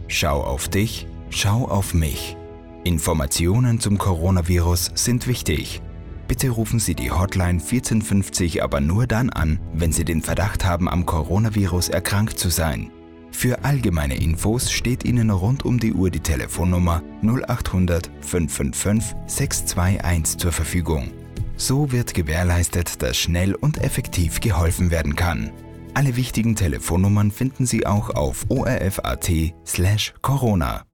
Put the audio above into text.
Schau auf dich, schau auf mich. Informationen zum Coronavirus sind wichtig. Bitte rufen Sie die Hotline 1450 aber nur dann an, wenn Sie den Verdacht haben, am Coronavirus erkrankt zu sein. Für allgemeine Infos steht Ihnen rund um die Uhr die Telefonnummer 0800 555 621 zur Verfügung. So wird gewährleistet, dass schnell und effektiv geholfen werden kann. Alle wichtigen Telefonnummern finden Sie auch auf orf.at/corona.